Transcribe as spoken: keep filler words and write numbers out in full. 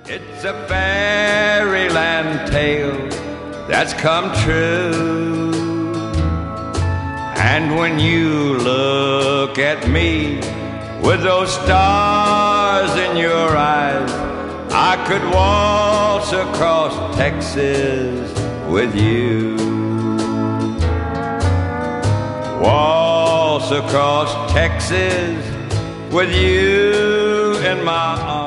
It's a fairyland tale that's come true. And when you look at me with those stars in your eyes, I could waltz across Texas with you. Waltz across Texas with you in my arms.